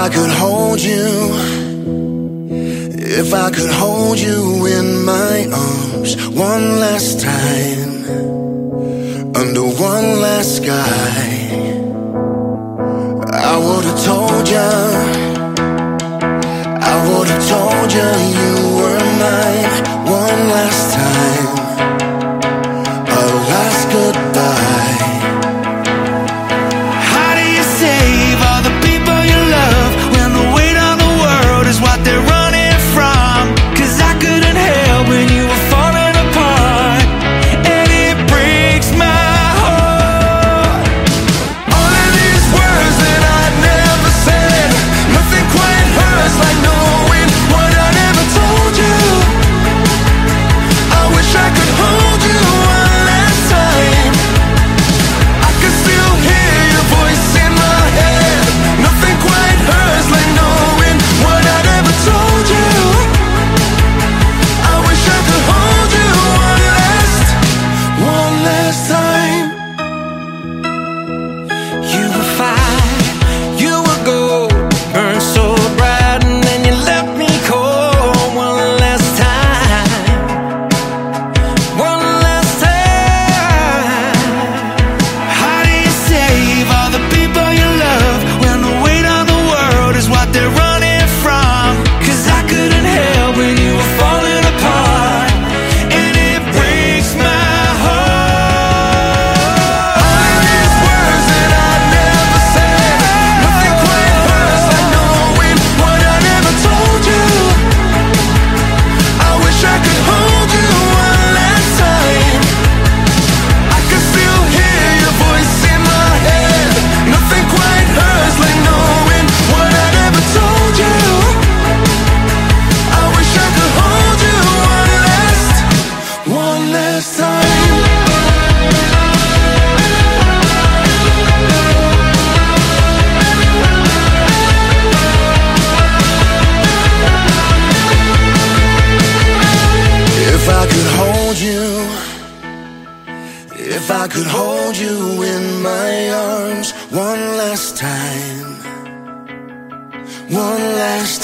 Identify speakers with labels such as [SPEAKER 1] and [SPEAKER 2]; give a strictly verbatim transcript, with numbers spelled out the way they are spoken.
[SPEAKER 1] I could hold you, if I could hold you in my arms one last time, under one last sky, I would've told ya, I would've told ya you were mine one last time, a last goodbye.
[SPEAKER 2] How do you save all the people you love when the weight of the world is what they're running from? 'Cause I couldn't help when you were falling apart, and it breaks my heart. All of these words that I never said, nothing quite hurts like knowing what I never told you. I wish I could hold you one last time. I can still hear your voice in my head. Nothing quite hurts like knowing what I never told you. I wish I could hold you one last, one last time. You were fire, you were gold, burned so bright and then you left me cold. One last time, one last time. How do you save all the people you love when the weight of the world is what they're running from? 'Cause I couldn't help when you were falling apart, and it breaks my heart. All of these words that I never said, nothing quite hurts like knowing what I never told you. I wish I could hold you one last time. I can still hear your voice in my head. Nothing quite hurts like knowing what I never told you. I wish I could hold you one last, one last time.
[SPEAKER 1] If I could hold you, if I could hold you in my arms one last time, one last